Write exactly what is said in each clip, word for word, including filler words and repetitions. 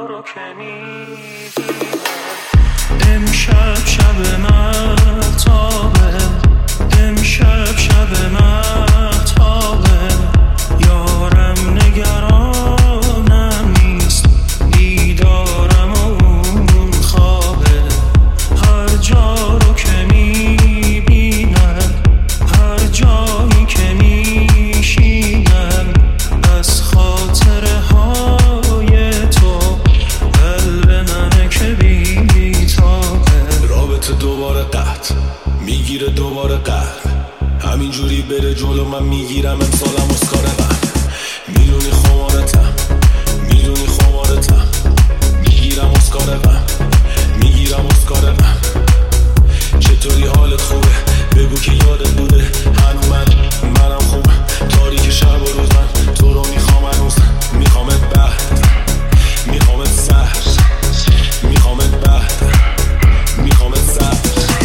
رو که میبینم. امشب شب مهتابه، امشب شب مهتابه، یارم نگرانم نیست، دیدارم و اون خوابه. هر جا رو که میبینم، هر جایی که میشینم، از خاطره های تو قلب منه که بیتابه. رابطه دوباره قطع میگیره دوباره قلب، همینجوری بره جلو من میگیرم امسالم اسکار قلب. میدونی خمارتم، میدونی خمارتم، میگیرم اسکار قلب، میگیرم اسکار قلب. چطوری حالت خوبه؟ بگو که یادت بوده هنو من منم خوبم. تاریک شب و روز من تو رو میخوام هنوز، میخوامت بعد، میخوامت سر، میخوامت بعد، میخوامت سر.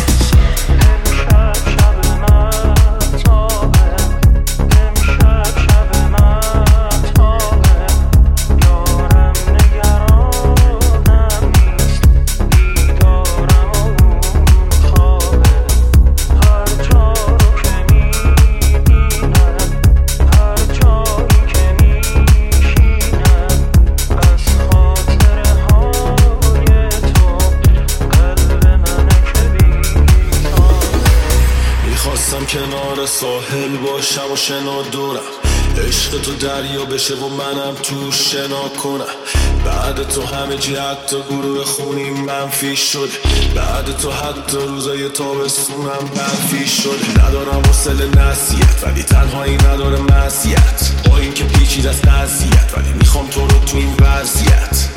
خواستم کنار ساحل باشم و شنا دورم، عشق تو دریا بشه و منم تو شنا کنم. بعد تو همه جی حتی گروه خونی منفی شد، بعد تو حتی روزای تابستونم منفی شد. ندارم حوصله نصیحت ولی تنهایی نداره مزیت، با این که پیچیده است قضیت ولی میخوام تو رو تو این وضعیت.